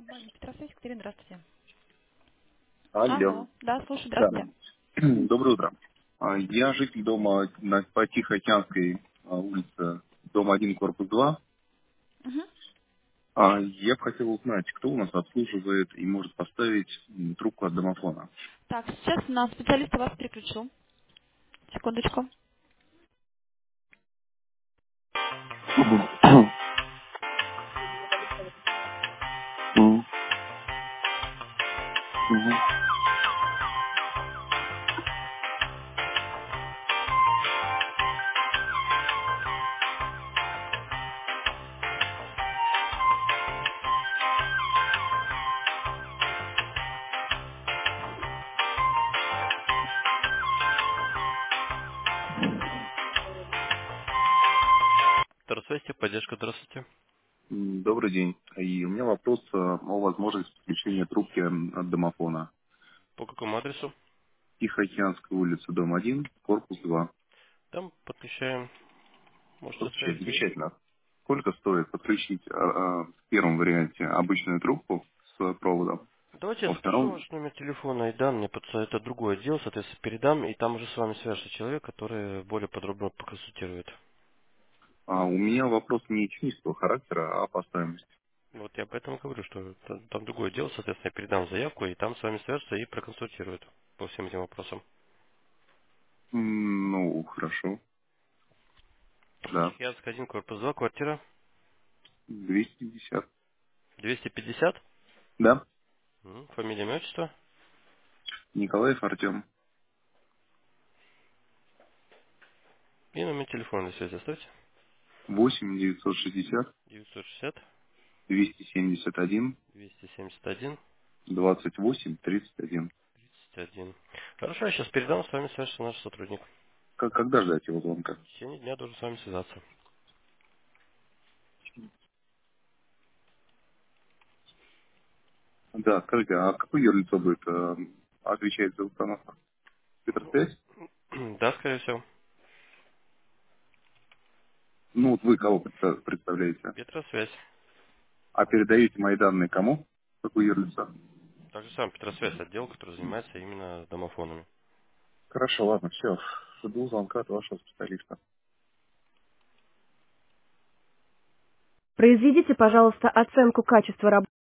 Компания Петросвязь, Екатерина, здравствуйте. Алло. Алло, да, слушай, Да. здравствуйте. Доброе утро. Я житель дома по Тихоокеанской улице, дом 1, корпус 2. Мгм. Я бы хотел узнать, кто у нас обслуживает и может поставить трубку от домофона. Так, сейчас на специалиста вас переключу. Секундочку. Торсвязь, поддержка, здравствуйте. Добрый день. И у меня вопрос о возможности подключения трубки от домофона. По какому адресу? Тихоокеанская улица, дом 1, корпус 2. Там подключаем. Можете Подключать оставить заявку. замечательно. Сколько стоит подключить в первом варианте обычную трубку с проводом? Давайте я Во запишу втором ваш номер телефона и данные, это другое дело, соответственно, передам, и там уже с вами свяжется человек, который более подробно поконсультирует. у меня вопрос не технического характера, а по стоимости. Вот я поэтому говорю, что там другое дело, соответственно, я передам заявку, и там с вами свяжется и проконсультирует по всем этим вопросам. Ну, хорошо, да. Тихоокеанская 1, корпус 2, квартира 250. 250. Да. Фамилия, имя, отчество. Николаев Артем. И номер телефона для связи оставьте. 8 960 960 271 271 28 31. 31. Хорошо, я сейчас передам, с вами свяжется наш сотрудник. Когда ждать его звонка? В течение дня должен с вами связаться. Да, скажите, а какое юрлицо будет отвечать за установку? Петросвязь? Да, скорее всего. Ну, вот вы кого представляете? Петросвязь. А передаете мои данные кому? Какое юрлицо? Так же самое Петросвязь, отдел, который занимается именно домофонами. Хорошо, ладно, все. Жду звонка от вашего специалиста. Произведите, пожалуйста, оценку качества работы.